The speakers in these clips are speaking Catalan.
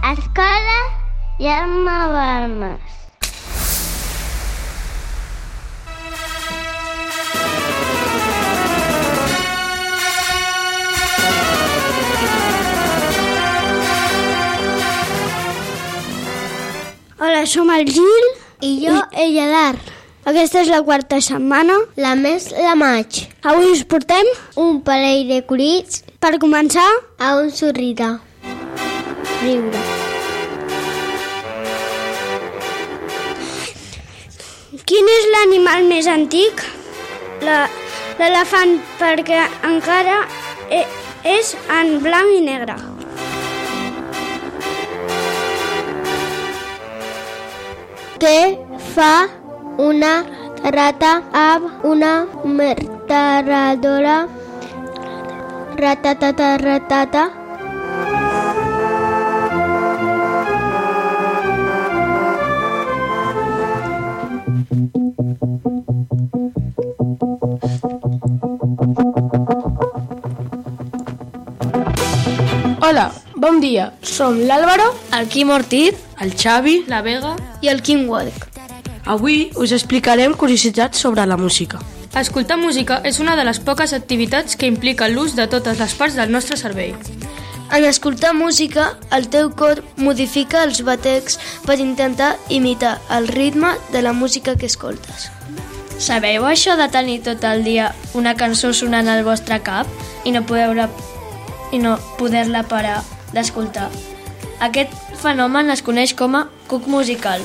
Escola Jaume Balmes. Hola, som el Gil i jo el Gerard. Aquesta és la quarta setmana, La mes de maig. Avui us portem Un parell de crits per començar a un sorriure. Riure. quin és l'animal més antic? L'elefant, perquè encara és en blanc i negre. Què fa una rata amb una metralladora? Ratatata, ratata. Hola, bon dia. Som l'Àlvaro, el Quim Ortiz, el Xavi la Vega. i el Quim Wadek. Avui us explicarem curiositats sobre la música. Escoltar música és una de les poques activitats que implica l'ús de totes les parts del nostre cervell. En escoltar música, el teu cor modifica els batecs per intentar imitar el ritme de la música que escoltes. Sabeu això de tenir tot el dia una cançó sonant al vostre cap i no poder-la parar d'escoltar? Aquest fenomen es coneix com a cuc musical.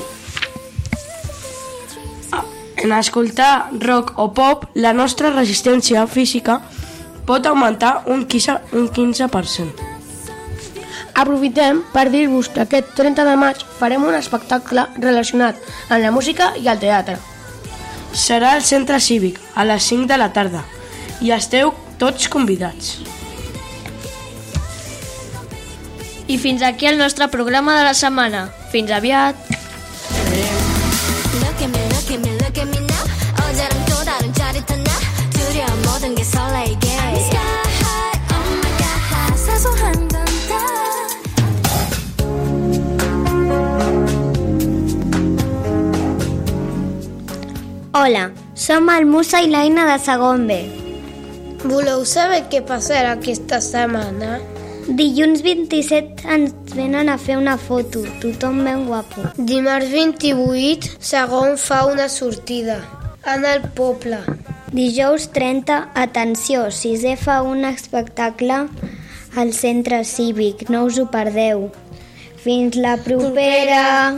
En escoltar rock o pop, la nostra resistència física pot augmentar un 15%. Aprofitem per dir-vos que aquest 30 de maig farem un espectacle relacionat amb la música i el teatre. Serà al centre cívic a les 5 de la tarda i esteu tots convidats. I fins aquí el nostre programa de la setmana. Fins aviat! Hola, som el Musa i l'Aina de segon B. Voleu saber què passarà aquesta setmana? Dilluns 27 ens venen a fer una foto, tothom ben guapo. Dimarts 28, segon fa una sortida en el poble. Dijous 30, atenció, sisè fa un espectacle al centre cívic, no us ho perdeu. Fins la propera!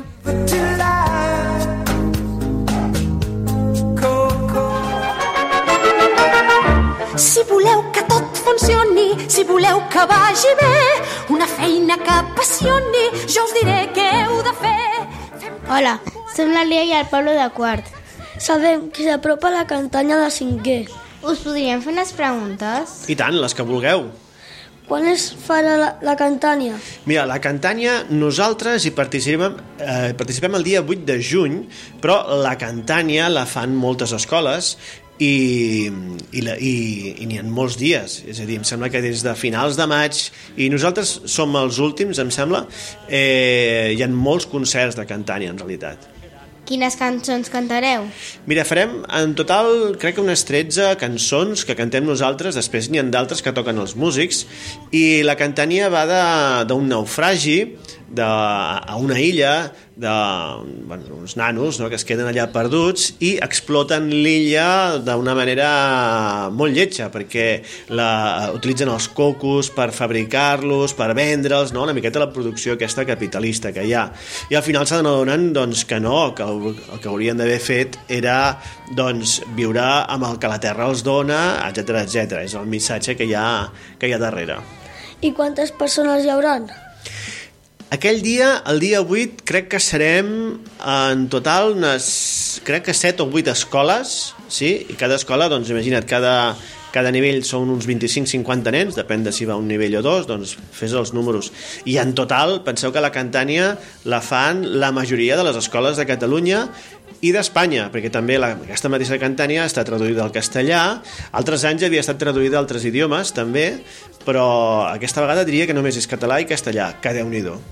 Si voleu que tot funcioni, si voleu que vagi bé, una feina que apassioni, jo us diré què heu de fer. Hola, som la Lia i el Pablo de quart. Sabem que s'apropa la cantanya de 5è. Us podríem fer unes preguntes? I tant, les que vulgueu. Quan es farà la cantanya? Mira, la cantanya nosaltres hi participem el dia 8 de juny, però la cantanya la fan moltes escoles i n'hi ha molts dies, és a dir, em sembla que des de finals de maig, i nosaltres som els últims, em sembla, hi ha molts concerts de cantanya en realitat. Quines cançons cantareu? Mira, farem en total crec que unes 13 cançons que cantem nosaltres, després n'hi ha d'altres que toquen els músics, i la cantanya va d'un naufragi a una illa uns nanos, no?, que es queden allà perduts i exploten l'illa d'una manera molt lletja, perquè utilitzen els cocos per fabricar-los, per vendre'ls, no?, una miqueta la producció aquesta capitalista que hi ha, i al final s'adonen que no, que el que haurien d'haver fet era viure amb el que la terra els dona, etc etc. És el missatge que hi ha darrere. I quantes persones hi hauran? Aquell dia, el dia 8, crec que serem en total crec que 7 o 8 escoles, sí? I cada escola, doncs imagina't, cada nivell són uns 25-50 nens, depèn de si va un nivell o dos, doncs fes els números. I en total, penseu que la cantanya la fan la majoria de les escoles de Catalunya i d'Espanya, perquè també aquesta mateixa cantanya està traduïda al castellà, altres anys havia estat traduïda a altres idiomes també, però aquesta vegada diria que només és català i castellà, que Déu-n'hi-do.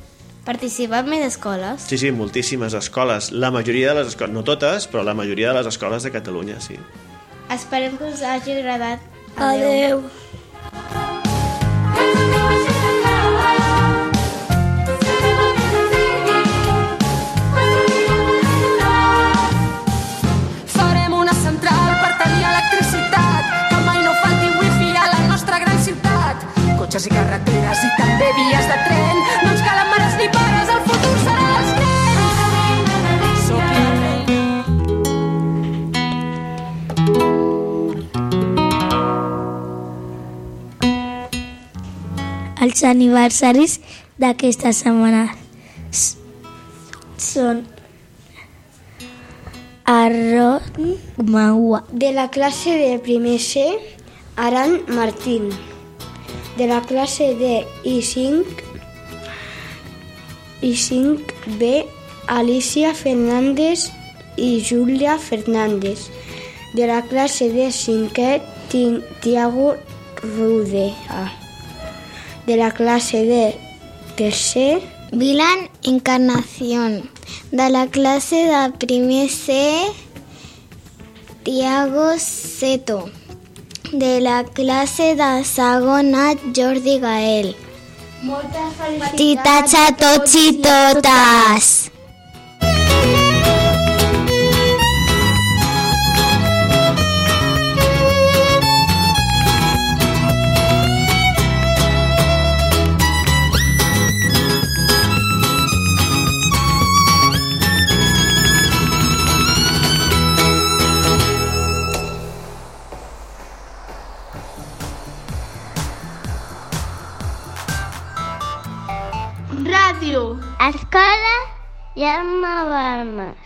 Participen més escoles? Sí, moltíssimes escoles. La majoria de les escoles, no totes, però la majoria de les escoles de Catalunya, sí. Esperem que us hagi agradat. Adeu. Farem una central per tenir electricitat, que mai no falti wifi a la nostra gran ciutat. Cotxes i carreteres i també vies de tren. No ens calen mares ni pares, el futur serà els nens. Sóc la reina. Els aniversaris d'aquesta setmana són Aron Maua. De la clase de primer C, Aran Martín. De la clase de I5B, Alicia Fernández i Júlia Fernández. De la clase de 5è, Tiago Rudea. De la clase de tercer, Vilan Encarnación. De la clase de primer C, Tiago Seto. De la clase de segon A, Jordi Gael. moltes Felicitats a tots i totes! Ràdio. Escola Jaume Balmes.